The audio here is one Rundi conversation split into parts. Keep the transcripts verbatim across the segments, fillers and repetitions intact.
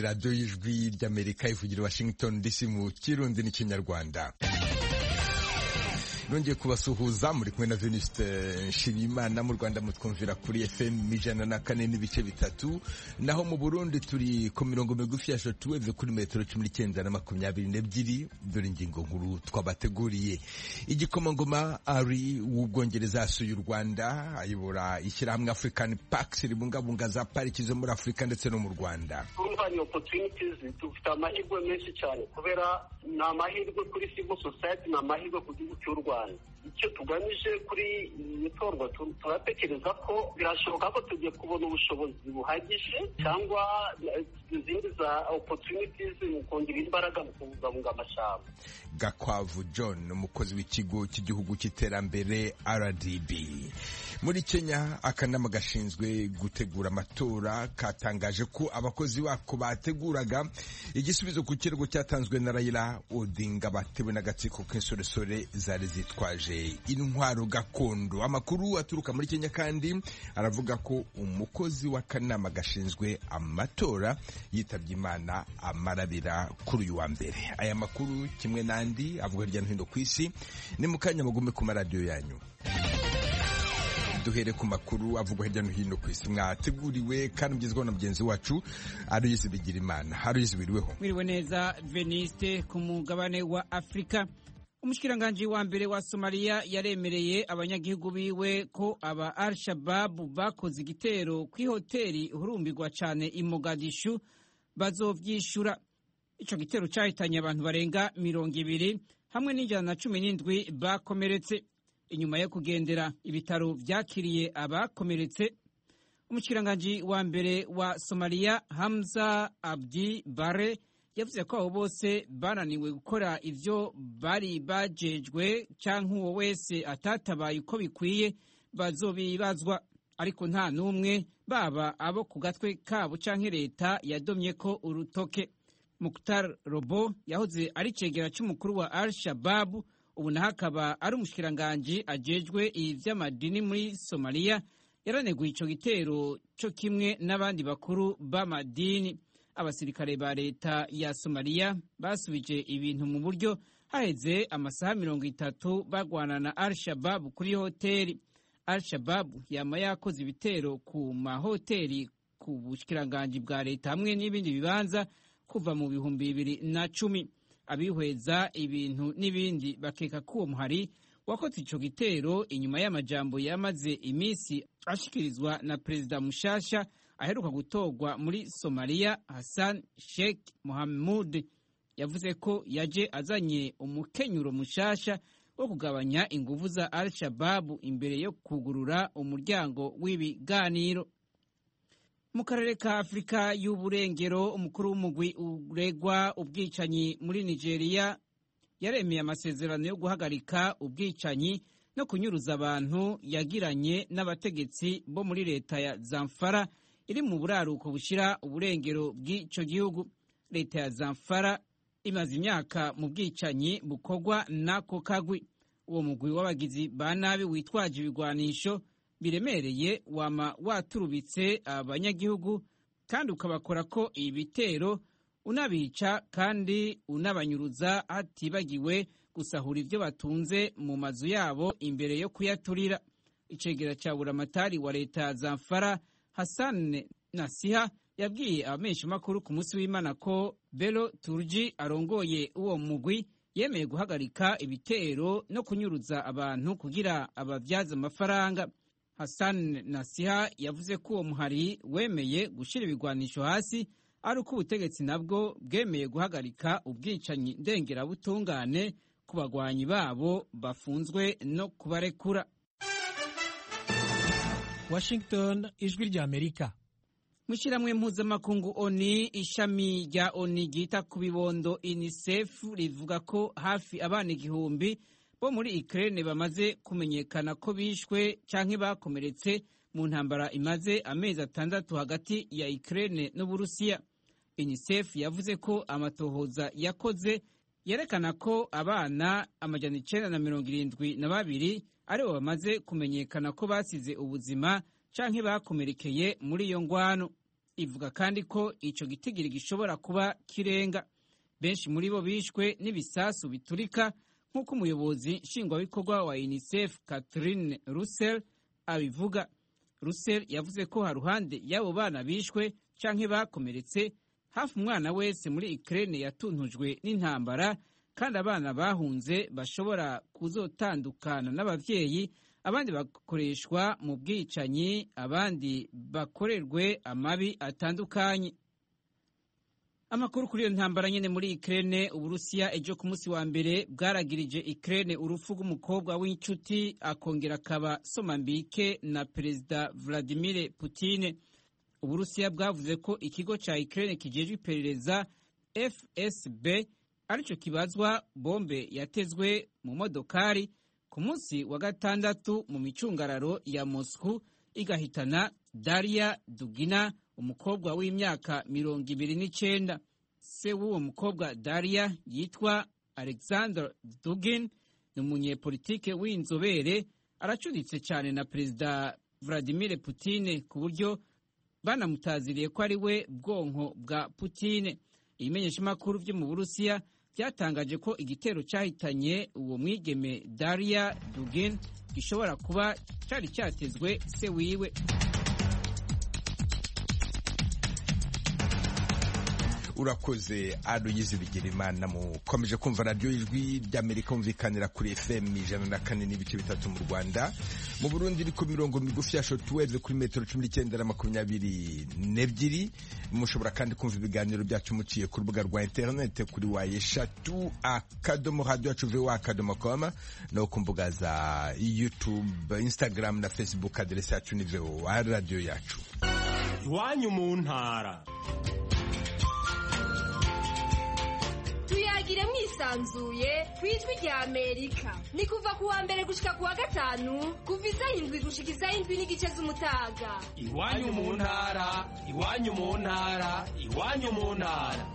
radiyo y'ijwi ry'Amerika ivugira Washington D C mu Kirundi n'ikinyarwanda. Nongeye kubasuhuza muri kumwe na Venuste Nshimiyimana. Mu Rwanda mutwumvira kuri F M ijana na kane n'ibice bitatu, naho mu Burundi turi ku mirongo migufi ya shortwave kuri metero cumi n'icyenda na makumyabiri n'ebyiri. Dore ingingo nkuru twabateguriye. Igikomangoma ari w'Ubwongereza asuye u Rwanda, ayobora ishyirahamwe African Parks ribungabunga za pariki zo muri Afurika ndetse no mu Rwanda. Urumva opportunities dufite amahirwe menshi cyane kubera ni amahirwe kuri civil society, ni amahirwe ku gihugu cy'u Rwanda. Icyo tugamije kuri iyi torwa turatekereza ko birashoboka ko tugiye kubona ubushobozi buhagije cyangwa izindi za opportunities mu kongera imbaraga mu kubungabunga amashyamba. Gakwavu John, umukozi w'ikigo cy'igihugu cy'iterambere R D B. Muri Kenya, akanama gashinzwe gutegura amatora katangaje ko abakozi bako bateguraga igisubizo ku kirego cyatanzwe na Raila Odinga batewe n'agatsiko k'insoresore zari zitwaje intwaro gakondo. Amakuru aturuka muri Kenya kandi aravuga ko umukozi w'akanama gashinzwe amatora yitabye Imana amarabira kuri uyu wa mbere. Aya makuru kimwe n'andi avuga hirya no hino ku isi ni mu kanya mugume ku maradiyo yanyu. Duhere ku makuru avugwa hirya no hino ku isi mwateguriwe kandi mugezweho na mugenzi wacu Aloyizi Bigirimana. Aloyizi, wiriweho? Wiriwe neza Veniste. Ku mugabane wa Afrika, umushikiranganje wa mbere wa Somalia yaremereye abanyagihugu biwe ko aba Al-Shabaab bakoze igitero ku hoteli uhurumbirwa cyane i Mogadishu bazovyishura. Ico gitero cyahitanye abantu barenga mirongo ibiri hamwe n'ijana na cumi n'indwi bakomeretse. Inyuma yo kugendera ibitaro vyakiriye abakomeretse, umushikiranganje wa mbere wa Somalia Hamza Abdi Bare yavuze ko abo bose bananiwe gukora ivyo bari bajejwe canke uwo wese atatabaye uko bikwiye bazobibazwa, ariko nta n'umwe baba abo ku gatwe kabo canke leta yadomye ko urutoke. Mukhtar Robo yahoze ari cegera c'umukuru wa Al-Shabaab, ubu naho akaba ari umushikiranganje ajejwe ivy'amadini muri Somalia, yaraneguye ico gitero co kimwe n'abandi bakuru b'amadini. Abasirikare ba leta ya Somalia basubije ibintu mu buryo haheze amasaha mirongo itatu bagwana na Al-Shabaab kuri hoteli. Al-Shabaab yama yakoze ibitero ku mahoteli ku bushikiranganje bwa leta hamwe n'ibindi bibanza kuva mu bihumbi bibiri na cumi. Abihweza ibintu n'ibindi bakeka ko uwo muhari wakoze ico gitero inyuma y'amajambo yamaze imisi ashikirizwa na Perezida mushasha aheruka gutorwa muri Somalia Hassan Sheikh Mohamud. Yavuze ko yaje azanye umukenyuro mushasha wo kugabanya inguvu za Al-Shabaab imbere yo kugurura umuryango w'ibiganiro. Mu karere ka Afrika y'uburengero, umukuru w'umugwi uregwa ubwicanyi muri Nigeria yaremeye amasezerano yo guhagarika ubwicanyi no kunyuruza abantu yagiranye n'abategetsi bo muri leta ya Zamfara iri mu buraruko bushira uburengero bw'ico gihugu. Leta ya Zamfara imaze imyaka mu bwicanyi bukorwa n'ako kagwi. Uwo mugwi w'abagizi ba nabi witwaje ibigwanisho biremereye wama waturubitse abanyagihugu kandi ukabakora ko ibitero, unabica kandi unabanyuruza, hatibagiwe gusahura ibyo batunze mu mazu yabo imbere yo kuyaturira. Icegera ca buramatari wa leta ya Zamfara Hassan Nasiha yabwiye abamenyeshamakuru ku munsi w'Imana ko Bello Turji arongoye uwo mugwi yemeye guhagarika ibitero no kunyuruza abantu kugira abavyaza amafaranga. Hassan Nasiha yavuze ko uwo muhari wemeye gushira ibigwanisho hasi ari uko ubutegetsi nabwo bwemeye guhagarika ubwicanyi ndengerabutungane ku bagwanyi babo bafunzwe no kubarekura. Washington, ijwi rya Amerika. Mw'ishyirahamwe mpuzamakungu ONU, ishami rya ONU ryita ku bibondo UNICEF rivuga ko hafi abana igihumbi bo muri Ukraine bamaze kumenyekana ko bishwe canke bakomeretse mu ntambara imaze amezi atandatu hagati ya Ukraine n'Uburusiya. UNICEF yavuze ko amatohoza yakoze yerekana ko abana amajana icenda na mirongo irindwi na babiri aribo bamaze kumenyekana ko basize ubuzima canke bakomerekeye muri iyo ngwano. ivuga kandi ko ico gitigiri gishobora kuba kirenga. Benshi muri bo bishwe n'ibisasu biturika nk'uko umuyobozi nshingwabikorwa wa UNICEF Catherine Russell abivuga. Russell yavuze ko haruhande y'abo bana bishwe canke bakomeretse, hafi umwana wese muri Ukraine yatuntujwe n'intambara, kandi abana bahunze bashobora kuzotandukana n'abavyeyi, abandi bakoreshwa mu bwicanyi, abandi bakorerwe amabi atandukanye. Amakuru kuri iyo ntambara nyene muri Ukraine, Uburusiya ejo ku munsi wa mbere bwaragirije Ukraine urupfu rw'umukobwa w'incuti akongera akaba somambike na Perezida Vladimir Putin. Uburusiya bwavuze ko ikigo ca Ukraine kijejwe iperereza F S B arico kibazwa bombe yatezwe mu modokari ku munsi wa gatandatu mu micungararo ya Moscow igahitana Daria Dugina, umukobwa w'imyaka mirongo ibiri n'icenda. Se w'uwo mukobwa Daria yitwa Alexander Dugin, ni umunyepolitike w'inzobere, aracuditse cyane na Perezida Vladimir Putin ku buryo banamutaziriye ko ari we bwonko bwa Putin. Ibimenyeshamakuru vyo mu Burusiya byatangaje ko igitero cyahitanye uwo mwigeme Daria Dugin gishobora kuba cyari cyatezwe se wiwe. Urakoze Aloyizi Bigirimana. Mukomeje kumva radiyo ijwi ry'Amerika umvikanira kuri F M ijana na kane n'ibice bitatu mu Rwanda. Mu Burundi iri ku mirongo migufi ya shortwave kuri metero cumi n'icyenda na makumyabiri n'ebyiri. Mushobora kandi kumva ibiganiro byacu muciye ku rubuga rwa interinete kuri wa eshatu akadomo radio yacu voa akadomo com, no ku mbuga za YouTube, Instagram na Facebook. Aderesi yacu ni voa radio yacu. Iwanyu mu ntara. Tuyagire mwisanzuye kwijwi rya Amerika. Ni kuva kuwa mbere gushika kuwa gatanu, kuva isaha indwi gushika isaha indwi n'igice z'umutaga. Iwanyu mu ntara, iwanyu mu ntara, iwanyu mu ntara.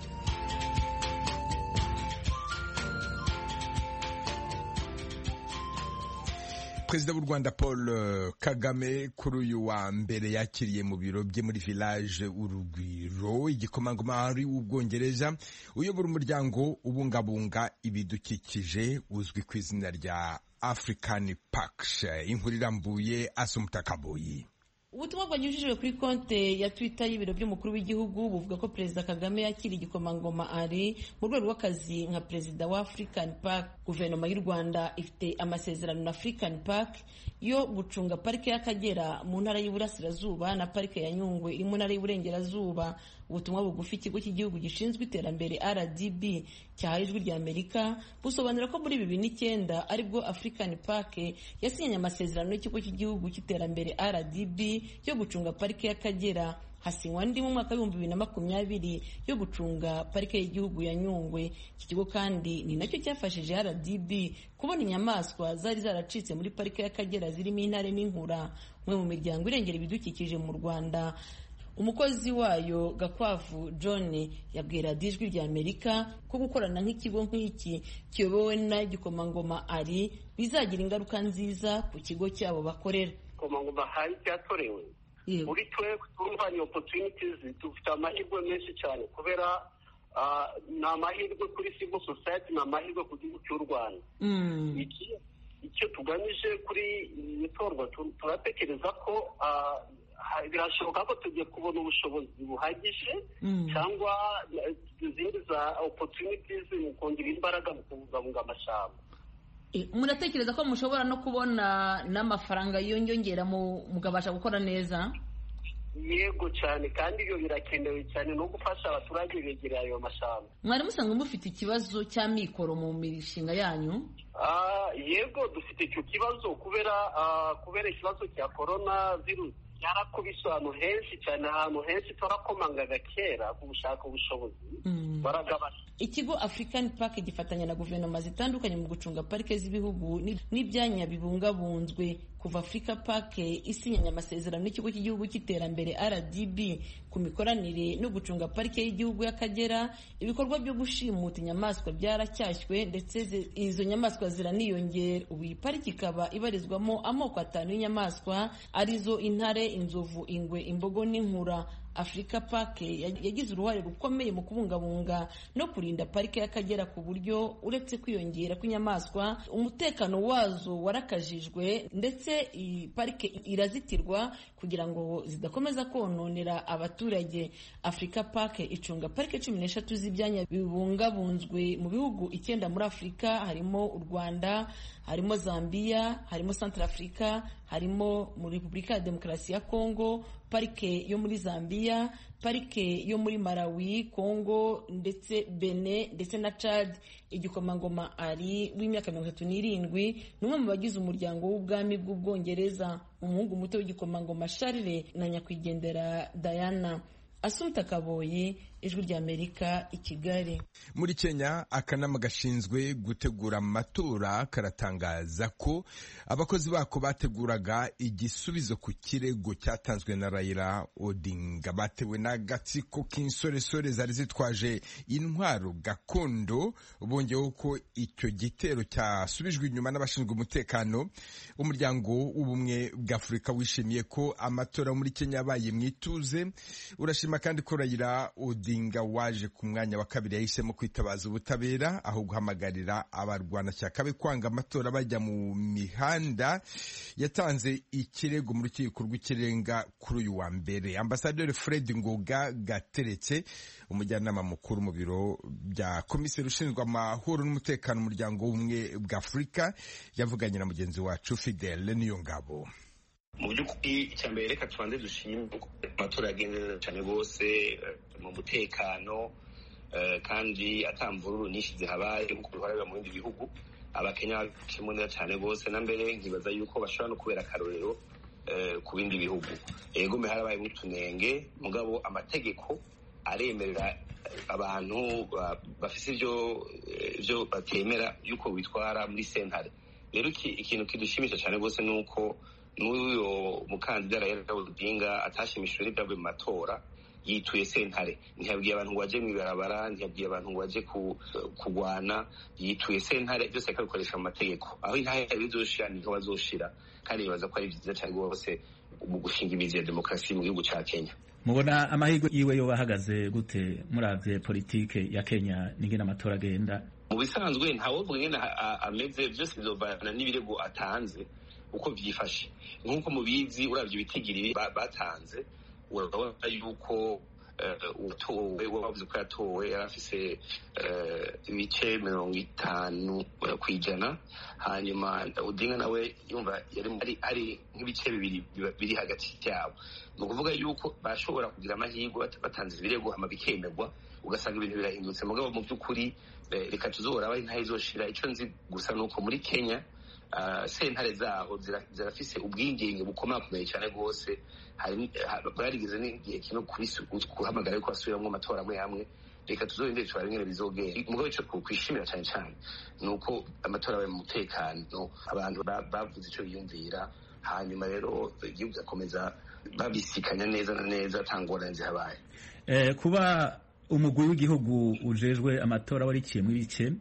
Perezida w'u Rwanda Paul Kagame kuri uyu wa mbere yakiriye mu biro bye muri village Urugwiro igikomangoma Henry w'Ubwongereza uyobora umuryango ubungabunga ibidukikije uzwi ku izina rya African Pact. Inkuru irambuye Asumta Kaboyi. Ubutumwa bwanyujijwe kuri konte ya Twitter y'ibiro by'umukuru w'igihugu buvuga ko Perezida Kagame yakira igikomangoma ari mu rwego rw'akazi nka Perezida wa African Park. Guverinoma y'u Rwanda ifite amasezerano na African Park yo gucunga parike y'Akagera mu ntara y'Iburasirazuba na parike ya Nyungwe iri mu ntara y'Iburengerazuba. Ubutumwa bugufi ikigo cy'igihugu gishinzwe iterambere R D B cyahaye ijwi rya Amerika busobanura ko muri bibiri n'icyenda aribwo African Park yasinyanye amasezerano n'ikigo cy'igihugu cy'iterambere R D B yo gucunga parike y'Akagera. Hasinywa andi mu mwaka w'ibihumbi bibiri na makumyabiri yo gucunga parike y'igihugu ya Nyungwe. Iki kigo kandi ni nacyo cyafashije R D B kubona inyamaswa zari zaracitse muri parike y'Akagera zirimo intare n'inkura. Umwe mu miryango irengera ibidukikije mu Rwanda, umukozi wayo Gakwavu John yabwira ijwi rya Amerika ko gukorana nk'ikigo nk'iki kiyobowe na gikomangoma ari bizagira ingaruka nziza ku kigo cyabo bakorera. Gikomangoma hari cyatorewe muri twe twumvanye opportunities, dufite amahirwe menshi cyane kubera ni amahirwe kuri civil society, ni amahirwe ku gihugu cy'u Rwanda. Icyo tugamije kuri iyi torwa turatekereza ko birashoboka ko tugiye kubona ubushobozi buhagije cyangwa izindi za opportunities mu kongera imbaraga mu kubungabunga amashyamba. Muratekereza ko mushobora no kubona n'amafaranga yiyongera mugabasha gukora neza? Yego cyane, kandi ibyo birakenewe cyane no gufasha abaturage begera ayo mashyamba. Mwari musanzwe mufite ikibazo cy'amikoro mu mishinga yanyu? Yego dufite icyo kibazo kubera kubera ikibazo cya corona virus yarakubise ahantu henshi cyane, ahantu henshi turakomangaga kera ku gushaka ubushobozi baragabana. Ikigo African Park gifatanya na guverinoma zitandukanye mu gucunga parike z'ibihugu n'ibyanya bibungabunzwe. Kuva Africa Park isinyanye amasezerano n'ikigo cy'igihugu cy'iterambere R D B ku mikoranire no gucunga parike y'igihugu y'Akagera, ibikorwa byo gushimuta inyamaswa byaracyashywe ndetse izo nyamaswa ziraniyongera. Ubu iyi pariki ikaba ibarizwamo amoko atanu y'inyamaswa arizo intare, inzovu, ingwe, imbogo n'inkura. Africa Park yagize uruhare rukomeye mu kubungabunga no kurinda parike y'Akagera ku buryo uretse kwiyongera kw'inyamaswa umutekano wazo warakajijwe ndetse iyi parike irazitirwa kugira ngo zidakomeza kononera abaturage. Africa Park icunga parike cumi n'eshatu z'ibyanya bibungabunzwe mu bihugu icyenda muri Afurika, harimo u Rwanda, harimo Zambia, harimo Central Africa, harimo muri Repubulika ya Demokarasi ya Kongo, parike yo muri Zambia, parike yo muri Malawi, Kongo ndetse Benin ndetse na Chad. Igikomangoma ari w'imyaka mirongo itatu n'irindwi ni umwe mu bagize umuryango w'ubwami bw'Ubwongereza, umuhungu muto w'igikomangoma Charles na nyakwigendera Diana. Asumta Kaboyi, Ijwi ry'Amerika, i Kigali. Muri Kenya, akanama gashinzwe gutegura amatora karatangaza ko abakozi bako bateguraga igisubizo ku kirego cyatanzwe na Raila Odinga batewe n'agatsiko k'insoresore zari zitwaje intwaro gakondo, bongeyeho ko icyo gitero cyasubijwe inyuma n'abashinzwe umutekano. Umuryango w'ubumwe bw'Afurika wishimiye ko amatora muri Kenya yabaye mwituze, urashima kandi ko Raila Odinga waje ku mwanya wa kabiri yahisemo kwitabaza ubutabera aho guhamagarira abarwanashyaka be kwanga amatora bajya mu mihanda. Yatanze ikirego mu rukiko rw'ikirenga kuri uyu wa mbere. Ambasaderi Fred Ngoga Gateretse, umujyanama mukuru mu biro bya komiseri ushinzwe amahoro n'umutekano mu muryango w'ubumwe bw'Afurika, yavuganye na mugenzi wacu Fidel Niyongabo. Mu by'ukuri icya mbere reka tubanze dushime amatora yagenze neza cyane rwose mu mutekano kandi atamvururu nyinshi zihabaye nk'uko biharabira mu bindi bihugu. Abakenya bakimwe neza cyane rwose, na mbere nkibaza yuko bashobora no kubera akarorero ku bindi bihugu. Yego harabaye n'utunenge, mugabo amategeko aremerera abantu bafise ibyo ibyo batemera yuko bitwara muri sentare. Rero ikintu kidushimisha cyane rwose nuko n'uyo mukandida Raila Odinga atashimishijwe n'ibyavuye mu matora, yituye sentare. Ntiyabwiye abantu ngo baje mw'ibarabara, ntiyabwiye abantu ngo baje kugwana, yituye sentare, byose akabikoresha mu mategeko. Aho intahe bizoshira niho bazoshira, kandi bibaza ko ari byiza cyane rwose mu gushinga imizi ya demokarasi mu gihugu cya Kenya. Mubona amahirwe yiwe yo bahagaze gute muravye politike ya Kenya n'ingene amatora agenda? Mu bisanzwe ntawovuga ingene ameze, byose bizovana n'ibirego atanze uko byifashe. Nk'uko mubizi uravye ibitigiri batanze, urabona yuko utowe wavuze ko yatowe yari afise ibice mirongo itanu kw'ijana, hanyuma Odinga nawe yumva yari ari nk'ibice bibiri biri hagati yabo. Ni ukuvuga yuko bashobora kugira amahirwe batanze ibirego hama bikemerwa, ugasanga ibintu birahindutse. Mugabo mu by'ukuri reka tuzoraba intahe izoshira. Icyo nzi gusa nuko muri Kenya sentare zaho zirafise ubwigenge bukomakomeye cyane rwose. Barigeze n'igihe kino guhamagara yuko basubiramwo amatora amwe amwe. Reka tuzorinde turaba ingene bizogera. Mugabo ico kwishimira cyane cyane nuko amatora abaye mu mutekano, abantu bavuze ico biyumvira, hanyuma rero igihugu gakomeza babisikanya neza na neza atangorane zihabaye. Eh, kuba umugwi w'igihugu ujejwe amatora warikiye mu bice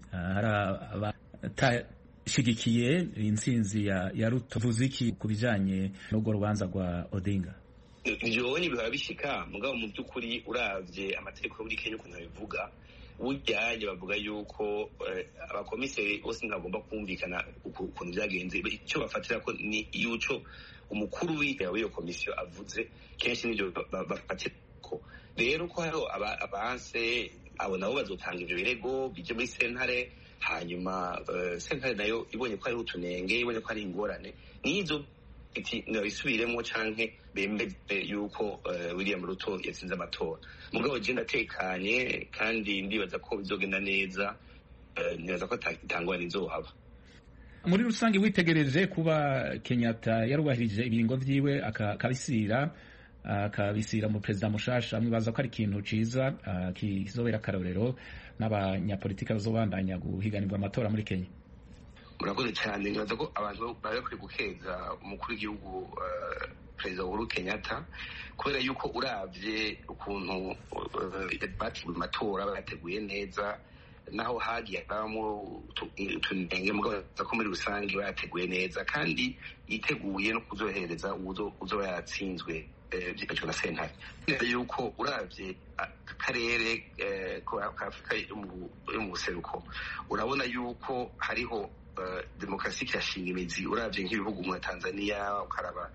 hari shigikiye intsinzi ya, ya Ruto, vuze iki kubijanye n'ubwo rubanza rwa Odinga? Nivyo bihora bishika, mugabo mu by'ukuri uravye amategeko muri Kenya ukuntu bivuga, ujyanye bavuga yuko abakomiseri bose ntagomba kumvikana ukuntu byagenze. Icyo bafatira ko ni yuco umukuru w'iyo komisiyo avuze, kenshi nivyo bafatira ko. Rero ko hariho abanse abo nabo bazotanga ivyo birego bije muri sentare, hanyuma sentare nayo ibonye ko ari utunenge, ibonye ko ari ingorane, nizo iti nabisubiremo canke bemeze yuko William Ruto yatsinze amatora. Mugabo je ndatekanye kandi ndibaza ko bizogenda neza, nibaza ko atangorane izohaba. Muri rusange witegereje kuba Kenyatta yarubahirije ibiringo vyiwe akabisira akabisira mu perezida mushasha, mwibaza ko ari ikintu ciza kizobera akarorero n'abanyapolitika bazobandanya guhiganirwa amatora muri Kenya? Murakoze cyane. Nibaza ko abantu bari kuri gukeza umukuru w'igihugu perezida Uhuru Kenyatta, kubera yuko uravye ukuntu bateguye amatora bateguye neza, naho hagiye habamo utunenge, mugabo ko muri rusange bateguye neza kandi yiteguye no kuzohereza uzoba yatsinzwe byifashishwa na sentare yuko uravye akarere ka Afurika yo mu buseruko urabona yuko hariho demokarasi kirashinga imizi uravye nk'ibihugu nka Tanzania ukaraba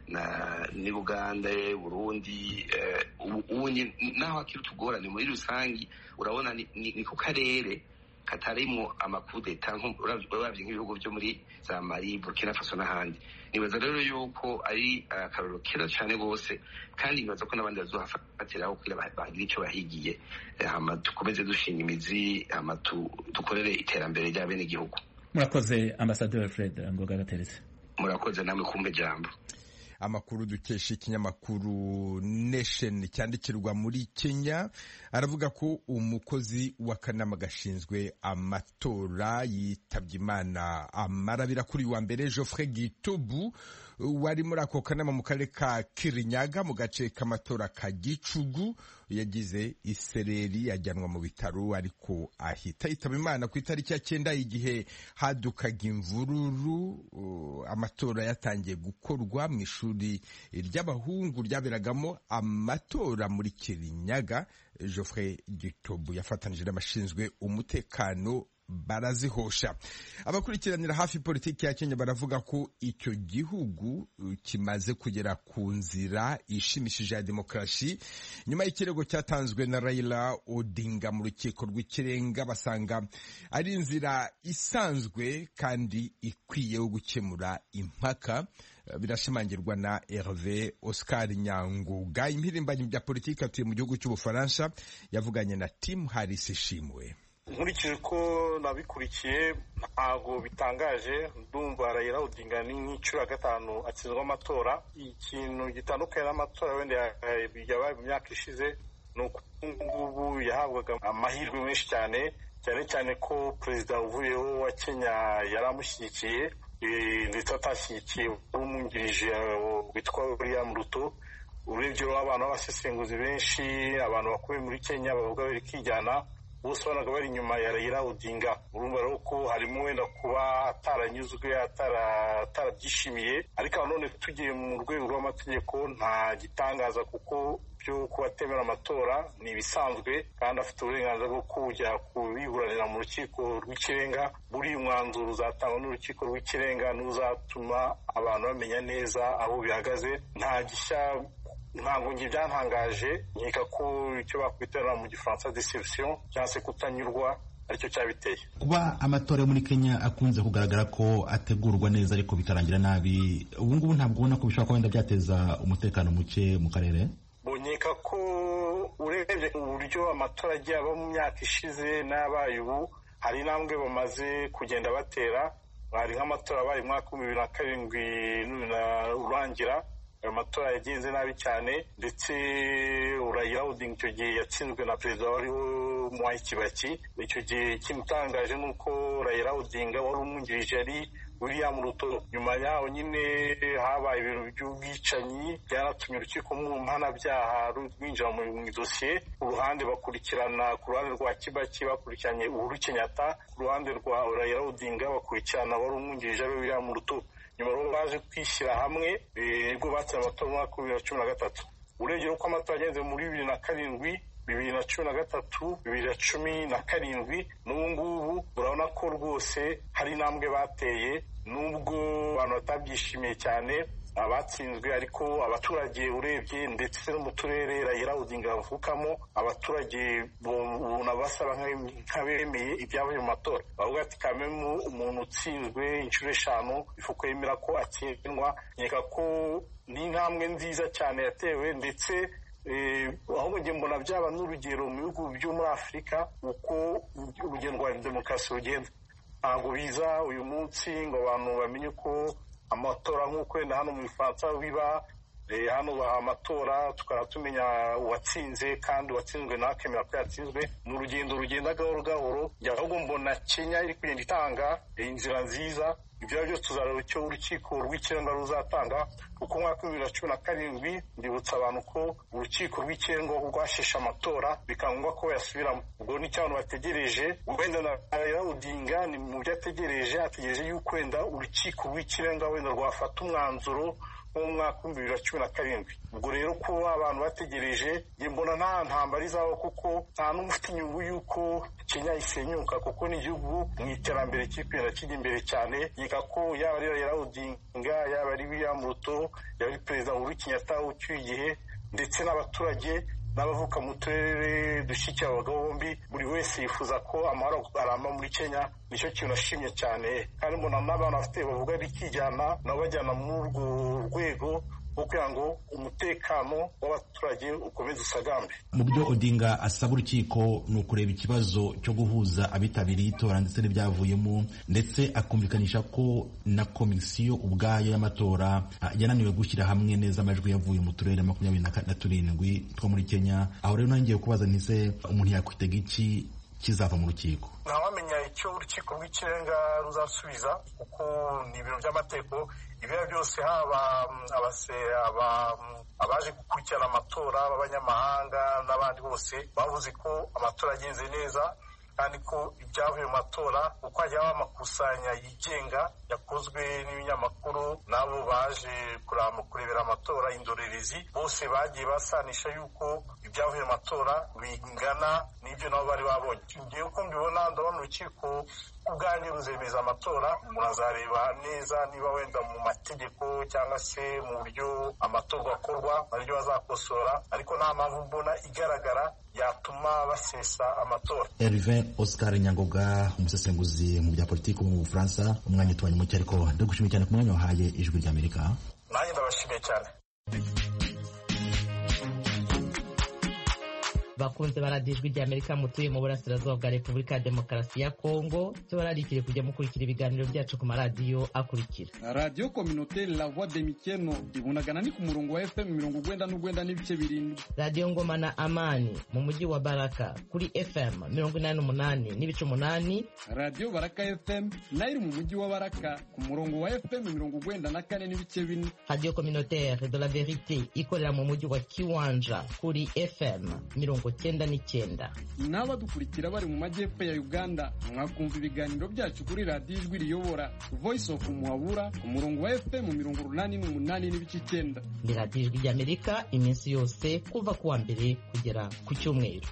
na ni Uganda Burundi ubu naho akiri tugorane muri rusangi urabona ni ku karere katarimo amakudeta uravye nk'ibihugu byo muri za Mali Burkina Faso n'ahandi nibaza rero yuko ari akaroro kera cyane gose kandi nibaza ko n'abandi bazohafatiraho kugira bagira icyo bahigiye hama tukomeze dushinga imizi hama dukorere iterambere rya bene igihugu. Murakoze Ambassadeur Fred Ngoga Gateretse. Murakoze namwe kumbe jambo. Amakuru dukesha ikinyamakuru Nation cyandikirwa muri Kenya aravuga ko umukozi w'akanama gashinzwe amatora yitabye Imana amarabira kuri wa mbere Geoffrey Gitobu wari muri ako kanama mu karere ka Kirinyaga mu gace k'amatora ka Gicugu yagize isereri yajyanwa mu bitaro ariko ahita yitaba Imana ku itariki ya cyenda igihe hadukaga imvururu. Amatora yatangiye gukorwa mu ishuri ry'abahungu ryaberagamo amatora muri Kirinyaga. Geoffrey Gitobu yafatanije n'abashinzwe umutekano barazihosha. Abakurikiranira hafi politiki ya Kenya baravuga ko icyo gihugu kimaze kugera ku nzira ishimishije ya demokarasi nyuma y'ikirego cyatanzwe na Raila Odinga mu rukiko rw'ikirenga. Basanga ari inzira isanzwe kandi ikwiye yo gukemura impaka. Birashimangirwa na Hervé Oscar Nyanguga, impirimbanyi bya politiki atuye mu gihugu cy'Ubufaransa, yavuganye na Tim Harris Ishimwe. Nkurikije ko nabikurikiye ntago bitangaje, ndumva Raila Odinga ni nk'icuro ya gatanu atsinzwe amatora. Ikintu gitandukanye n'amatora wenda yabaye mu myaka ishize ni uko ngubu yahabwaga amahirwe menshi cyane cyane cyane ko perezida uvuyeho wa Kenya yaramushyigikiye ndetse atashyigikiye umwungirije witwa William Ruto. Urebye abantu b'abasesenguzi benshi, abantu bakuye muri Kenya bavuga bari kijyana, bose banaga bari inyuma ya Raila Odinga. Urumva rero ko harimo wenda kuba ataranyuzwe atarabyishimiye, ariko none tugiye mu rwego rw'amategeko nta gitangaza kuko byo kubatemera amatora ni ibisanzwe kandi afite uburenganzira bwo kujya kubiburanira mu rukiko rw'ikirenga. Buri umwanzuro uzatangwa n'urukiko rw'ikirenga n'uzatuma abantu bamenya neza aho bihagaze. Nta gishya ntabwo ngi byantangaje, nkeka ko icyo bakwitera mu gifaransa deception cyangwa se kutanyurwa aricyo cyabiteye. Kuba amatora yo muri Kenya akunze kugaragara ko ategurwa neza ariko bikarangira nabi, ubu ngubu ntabwo ubona ko bishobora kwenda byateza umutekano muke mu karere? Bonyeka ko urebye uburyo amatora agiye aba mu myaka ishize n'abaye ubu, hari intambwe bamaze kugenda batera. Hari nk'amatora abaye mu mwaka w'ibihumbi bibiri na karindwi urangira, ayo matora yagenze nabi cyane, ndetse Raila Odinga icyo gihe yatsinzwe na perezida wariho Mwai Kibaki. Icyo gihe kimutangaje ni uko Raila Odinga wari umwungirije ari William Ruto. Nyuma yaho nyine habaye ibintu by'ubwicanyi byanatumye urukiko mpanabyaha rwinjira mu idosiye. Ku ruhande bakurikirana, ku ruhande rwa Kibaki bakurikiranye Uhuru Kenyatta, ku ruhande rwa Raila Odinga bakurikirana wari umwungirije ari William Ruto. Nyuma rero baje kwishyira hamwe nibwo batsinze amatora mu mwaka wa bibiri na cumi na gatatu. Urebye uko amatora yagenze muri bibiri na karindwi, bibiri na cumi na gatatu, bibiri na cumi na karindwi n'ubu ngubu urabona ko rwose hari intambwe bateye, nubwo abantu batabyishimiye cyane abatsinzwe, ariko abaturage urebye ndetse no mu turere Raila Odinga avukamo, abaturage ubona basaba nk'abemeye ibyavuye mu matora. Bavuga ati kamemu umuntu utsinzwe inshuro eshanu ifuko yemera ko atsindwa. Nkeka ko ni intambwe nziza cyane yatewe, ndetse ahubwo njye mbona byaba n'urugero mu bihugu byo muri Afurika uko urugendo rwa demokarasi rugenda. Ntabwo biza uyu munsi ngo abantu bamenye ko amatora nk'uko wenda hano mu Bufaransa biba, hano baha amatora tukaba tumenya uwatsinze kandi uwatsinzwe nawe akemera ko yatsinzwe. Ni urugendo rugenda gahoro gahoro. Ahubwo mbona Kenya iri kugenda itanga inzira nziza ibyo byose tuzareba icyo urukiko rw'ikirenga ruzatanga, kuko umwaka w'ibibiri na cumi na karindwi ndibutsa abantu ko urukiko rw'ikirenga rwasheshe amatora bikaba ngombwa ko yasubiramo. ubwo ni cyo abantu bategereje, wenda na Raila Odinga ni mu byo ategereje, ategereje yuko wenda urukiko rw'ikirenga wenda rwafata umwanzuro mu mwaka w'ibihumbi bibiri na cumi na karindwi. ubwo rero kuba abantu bategereje, njye mbona nta ntambara izaho, kuko nta n'ufite inyungu y'uko Kenya isenyuka, kuko n'igihugu mu iterambere kiri kijya imbere cyane. yiga ko yaba ari Raila Odinga, yaba ari William Ruto, yaba ari perezida Uhuru Kenyatta ucyuye igihe, ndetse n'abaturage n'abavuka mu turere dushyigikira abagabo bombi, buri wese yifuza ko amahoro aramba muri Kenya. nicyo kintu nashimye cyane, kandi mbona n'abantu bafite bavuga rikijyana nabo bajyana muri urwo rwego kugira ngo umutekano w'abaturage ukomeze usagambe. Mu byo Odinga asaba urukiko ni ukureba ikibazo cyo guhuza abitabiriye itora ndetse n'ibyavuyemo, ndetse akumvikanisha ko na komisiyo ubwayo y'amatora yananiwe gushyira hamwe neza amajwi yavuye mu turere makumyabiri na turindwi two muri Kenya. aho rero nangiye kubaza nise umuntu yakwitega iki kizava mu rukiko? ntawamenya icyo urukiko rw'ikirenga ruzasubiza, kuko ni ibiro by'amategeko. ibyo byose haba abaje gukurikirana amatora b'abanyamahanga n'abandi bose bavuze ko amatora agenze neza, kandi ko ibyavuye mu matora uko hajya haba amakusanya yigenga yakozwe n'ibinyamakuru n'abo baje kurebera amatora, indorerezi bose bagiye basanisha yuko ibyavuye mu matora bingana n'ibyo nabo bari babonye. ngiye uko mbibona, ndabona urukiko ubwanyu ruzemeza amatora, umuntu azareba neza niba wenda mu mategeko cyangwa se mu buryo amatorwa akorwa naryo bazakosora, ariko nta mpamvu mbona igaragara yatuma basesa amatora. Hervé Oscar Nyangoga, umusesenguzi mu bya politiki mu Bufaransa, umwanya utubanye muke, ariko ndagushimiye cyane ku mwanya wahaye Ijwi ry'Amerika. nanjye ndabashimiye cyane. bakunze baradiyo Ijwi ry'Amerika mutuye mu burasirazuba bwa Repubulika ya Demokarasi ya Kongo, tubararikire kujya mukurikira ibiganiro byacu ku maradiyo akurikira: Radio Communautaire La Voix de Mikeno ibunagana ni ku murongo wa F M mirongo ugwenda n'ugwenda n'ibice birindwi. Radio Ngoma na Amani mu mujyi wa Baraka kuri F M mirongo inani n'umunani n'ibice umunani. Radio Baraka F M nayo mu mujyi wa Baraka ku murongo wa F M mirongo ugwenda na kane n'ibice bine. Radio Communautaire de la Verite ikorera mu mujyi wa Kiwanja kuri F M mirongo cyenda n'icyenda. n'abadukurikira bari mu majyepfo ya Uganda mwakumva ibiganiro byacu kuri radiyo Ijwi riyobora Voice of Muhabura ku murongo wa F M mirongo urunani n'umunani n'ibice icyenda. Ni radiyo Ijwi ry'Amerika iminsi yose kuva ku wa mbere kugera ku cyumweru.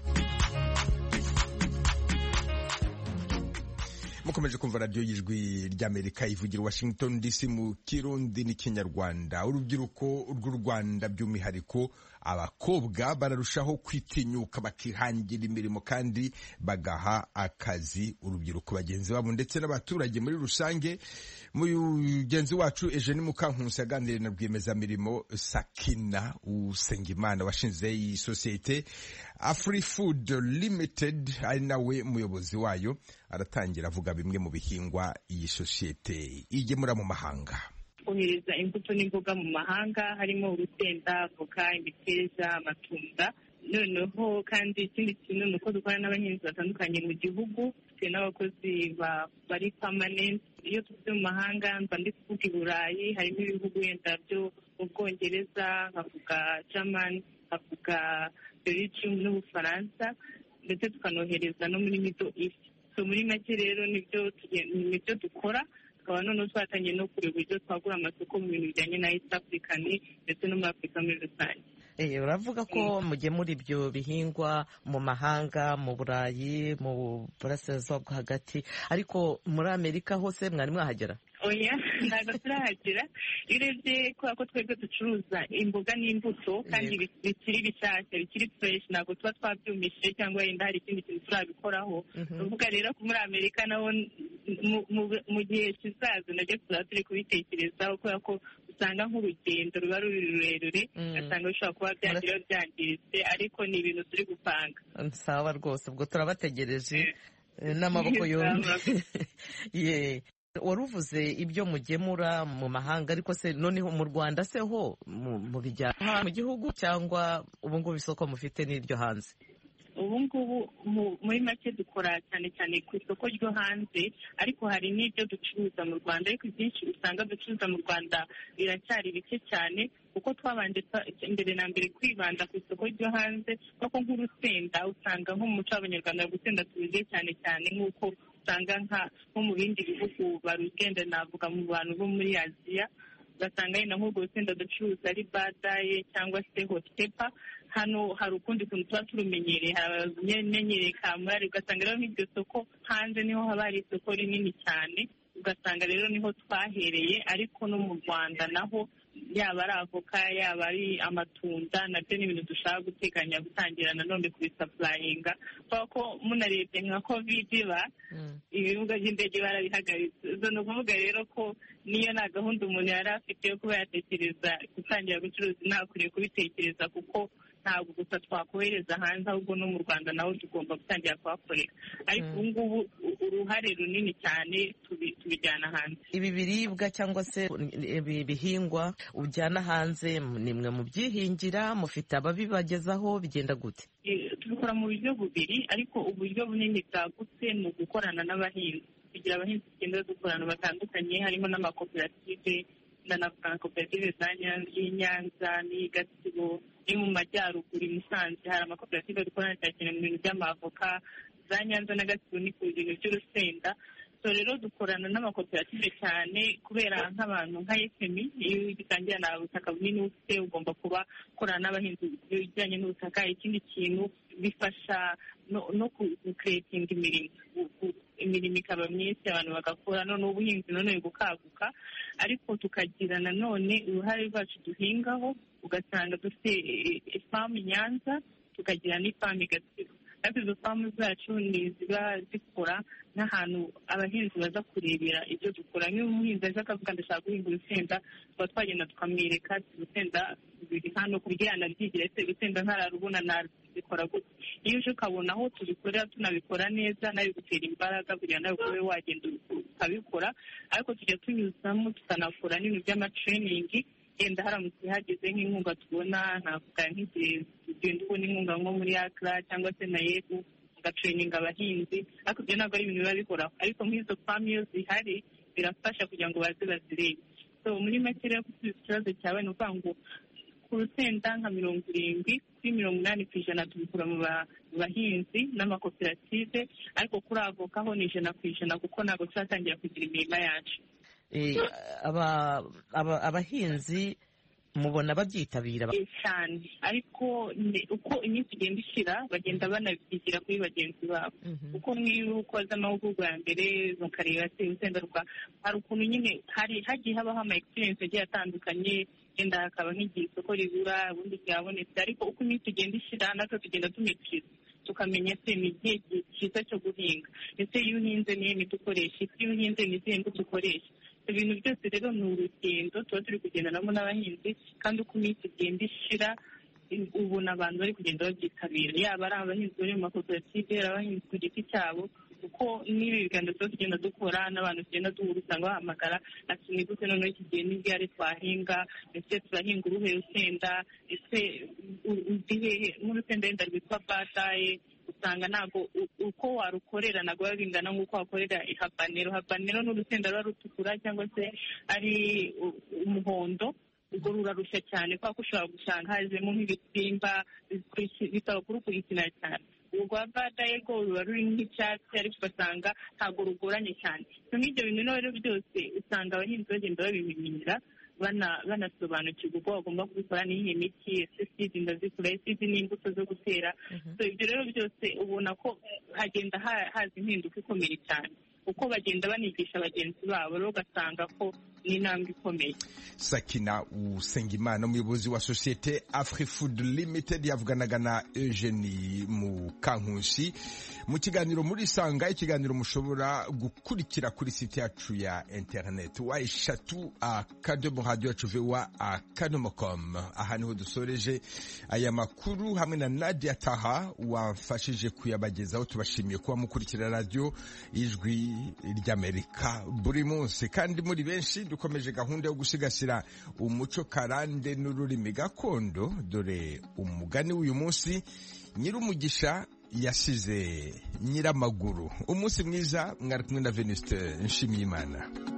mukomeje kumva radiyo y'Ijwi ry'Amerika ivugira Washington D C mu Kirundi n'Ikinyarwanda. urubyiruko rw'u Rwanda by'umwihariko abakobwa bararushaho kwitinyuka bakihangira imirimo kandi bagaha akazi urubyiruko bagenzi babo ndetse n'abaturage muri rusange. mugenzi wacu Eugene Mukankusi yaganiriye na rwiyemezamirimo Sakina Usengimana washinze iyi sosiyete Afri-Food Limited, ari nawe muyobozi wayo. aratangira avuga bimwe mu bihingwa iyi sosiyete igemura mu mahanga. kohereza imbuto n'imboga mu mahanga, harimo urusenda, voka, imiteja, amatunda. noneho kandi ikindi kintu ni uko dukorana n'abahinzi batandukanye mu gihugu, dufite n'abakozi bari permanent. iyo tuvuze mu mahanga mba ndi kuvuga i Burayi, harimo ibihugu wenda byo mu Bwongereza, nkavuga German, nkavuga Belgium n'Ubufaransa, ndetse tukanohereza no muri Middle East. so muri make rero nibyo nibyo dukora, tukaba noneho twatangiye no kureba uburyo twagura amasoko mu bintu bijyanye na East African ndetse no muri Afurika muri rusange. uravuga ko mugemura ibyo bihingwa mu mahanga, mu Burayi, mu burasirazuba bwo hagati, ariko muri Amerika hose mwari mwahagera? oya ntabwo turahagera. iyo urebye kubera ko twebwe ducuruza imboga n'imbuto kandi bikiri bishyashya, bikiri fresh, ntabwo tuba twabyumishije cyangwa wenda hari ikindi kintu turabikoraho. tuvuga rero ko muri Amerika naho mu gihe kizaza nabyo tuzaba turi kubitekerezaho, kubera ko usanga nk'urugendo ruba ruri rurerure, ugasanga bishobora kuba byagira byangiritse, ariko ni ibintu turi gupanga. sawa rwose, ubwo turabategereje n'amaboko yombi. ye wari uvuze ibyo mugemura mu mahanga, ariko se noneho mu Rwanda se ho mu bijyana mu gihugu, cyangwa ubu ngubu isoko mufite n'iryo hanze? ubu ngubu muri make dukora cyane cyane ku isoko ryo hanze, ariko hari n'ibyo ducuruza mu Rwanda, ariko ibyinshi usanga ducuruza mu Rwanda biracyari bike cyane, kuko twabanje mbere na mbere kwibanda ku isoko ryo hanze, kuko nk'urusenda usanga nko mu muco w'Abanyarwanda urusenda turuzi cyane cyane, nk'uko usanga nko mu bindi bihugu barugenda, navuga mu bantu bo muri Aziya, ugasanga yenda nk'urwo rusenda ducuruza ari badaye cyangwa se hot pepper. Hano hari ukundi kuntu tuba turumenyereye, hari abamenyereye kamurari, ugasanga rero nk'iryo soko hanze niho haba hari isoko rinini cyane, ugasanga rero niho twahereye. Ariko no mu Rwanda naho yaba ari avoka yaba ari amatunda, nabyo ni ibintu dushaka guteganya gutangira nanone kubisapurayinga, kubera ko munarebye nka covid ba ibibuga by'indege barabihagaritse. Ni ukuvuga rero ko niyo nta gahunda umuntu yari afite yo kuba yatekereza gutangira gucuruza, ntakwiriye kubitekereza, kuko ntabwo gusa twakohereza hanze, ahubwo no mu Rwanda naho tugomba gutangira kuhakorera. Ariko ubu ngubu uruhare runini cyane tubijyana hanze. Ibi biribwa cyangwa se ibi bihingwa ujyana hanze, ni mwe mu byihingira, mufite ababibagezaho, bigenda gute? Tubikora mu buryo bubiri, ariko uburyo bunini bwagutse ni ugukorana n'abahinzi, kugira abahinzi tugenda dukorana batandukanye, harimo n'amakoperative, ndanavuga nka koperative y'i Nyanza n'i Gatsibo, ni mu majyaruguru i Musanze hari amakoperative dukorana cyane mu bintu by'amavoka, za Nyanza na Gatsibo ni ku bintu by'urusenda. So rero dukorana n'amakoperative cyane, kubera nk'abantu nka S M E, iyo ugitangira nta butaka bunini ufite ugomba kuba ukorana n'abahinzi bijyanye n'ubutaka. Ikindi kintu bifasha no kucreating imirimo, imirimo ikaba myinshi, abantu bagakora, none ubuhinzi none bukaguka. Ariko tukagira nanone uruhare rwacu duhingaho, ugasanga dufite ifamu Nyanza, tukagira n'ifamu i Gatsibo. Ariko izo famu zacu ni ziba zikora n'ahantu abahinzi baza kurebera ibyo dukora. Nk'iyo umuhinzi aje akavuga ndashaka guhinga urusenda, tuba twagenda tukamwereka urusenda biri hano, ku buryo yanabyigira, ese urusenda ntararubona nabikora gute. Iyo uje ukabona aho tubikorera tunabikora neza, nawe bigutera imbaraga kugira nawe ube wagenda ukabikora. Ariko tujya tunyuzamo tukanakora n'ibintu by'amatraining, yenda haramutse hageze nk'inkunga tubona, navuga nk'igihe tugenda ubona inkunga nko muri Akra cyangwa se na Yebu, ugatraininga abahinzi. Ariko ibyo ntabwo ari ibintu biba bihoraho, ariko nk'izo famu iyo zihari birafasha kugira ngo baze bazirebe. So muri make rero gusubiza ikibazo cyawe ni ukuvuga ngo ku rusenda nka mirongo irindwi kuri mirongo inani ku ijana tubikura mu bahinzi n'amakoperative, ariko kuri avoka ho ni ijana ku ijana, kuko ntabwo turatangira kugira imirima yacu. Abahinzi mubona babyitabira cyane, ariko uko iminsi igenda ishira bagenda banabyigira kuri bagenzi babo. Uko nk'iyo ukoze amahugurwa ya mbere mukareba se urusenda rwa, hari ukuntu nyine hari hagiye habaho ama experience agiye atandukanye, yenda hakaba nk'igihe isoko ribura, ubundi ryabonetse. Ariko uko iminsi igenda ishira natwe tugenda tumetriza, tukamenya se ni igihe cyiza cyo guhinga, ese iyo uhinze niyo miti ukoresha, iyo uhinze ni izihe mbuto ukoresha. Ibintu byose rero ni urugendo tuba turi kugendanamo n'abahinzi, kandi uko iminsi igenda ishira ubona abantu bari kugenda babyitabira, yaba ari abahinzi bari mu makoperative, ari abahinzi ku giti cyabo. Kuko n'ibi biganiro tuba tugenda dukora n'abantu tugenda duhura usanga bahamagara ati ni gute noneho iki gihe n'igare twahinga, ese turahinga uruhe rusenda, ese uzi hehe nk'urusenda wenda rwitwa badaye, usanga ntabwo uko warukorera ntabwo biba bingana nk'uko wakorera habanero. Habanero ni urusenda ruba rutukura cyangwa se ari umuhondo, ubwo rurarushya cyane kubera ko ushobora gusanga hajemo nk'ibisimba bisaba kurukurikirana cyane. Urwa badaye rwo ruba ruri nk'icyatsi, ariko ugasanga ntabwo rugoranye cyane. Nk'ibyo bintu rero byose usanga abahinzi bagenda babimenyera, banasobanukirwa uko bagomba kubikora, n'iyi miti, ese sidi ndazikora, sidi n'imbuto zo gutera. Ibyo rero byose ubona ko hagenda haza impinduka ikomeye cyane, uko bagenda banigisha bagenzi babo, rero ugasanga ko ni intambwe ikomeye. Sakina Usengimana, umuyobozi wa sosiyete Afrifood Limited, yavuganaga na Eugenie Mukankusi mu kiganiro muri Sanga, ikiganiro mushobora gukurikira kuri site yacu ya internet wa eshatu akadomo radio yacu voa akadomo com. Aha niho dusoreje aya makuru hamwe na Nadia Taha wamfashije kuyabagezaho. Tubashimiye kuba mukurikira radio Ijwi ry'Amerika buri munsi, kandi muri benshi dukomeje gahunda yo gusigasira umuco karande n'ururimi gakondo. Dore umugani w'uyu munsi: nyir'umugisha yasize nyiramaguru. Umunsi mwiza, mwari kumwe na Venuste Nshimiyimana.